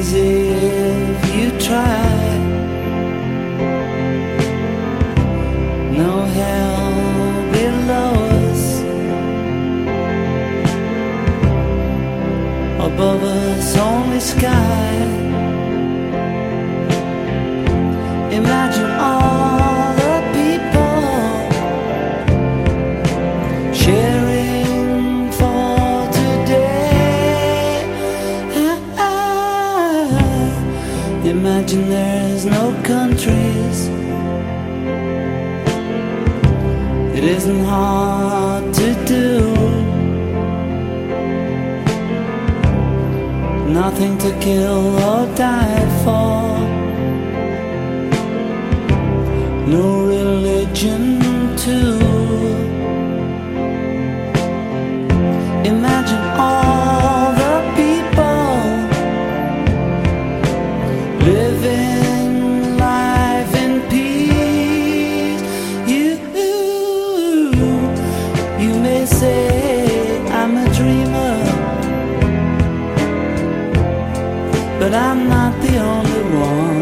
easy if you try. No hell below us, above us only sky. Imagine all the people sharing for today. Imagine there's no countries. It isn't hard to do. Nothing to kill or die for. No religion too. Imagine all the people living life in peace. You may say I'm a dreamer, but I'm not the only one.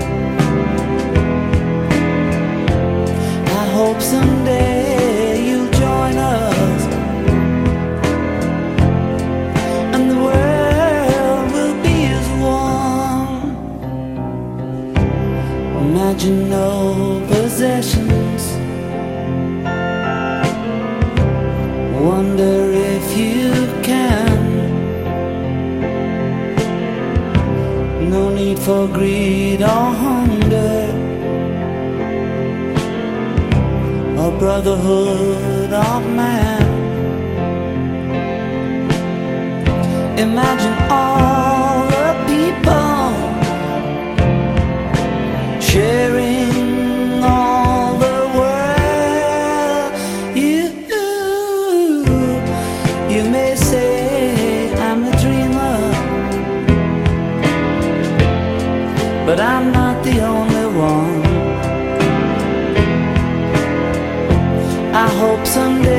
I hope someday you'll join us, and the world will be as one. Imagine no possessions. Wonder if you can. No need for greed or hunger, a brotherhood of man. Imagine all the people sharing all the world. You may say I'm a dreamer, but I'm not the only one. I hope someday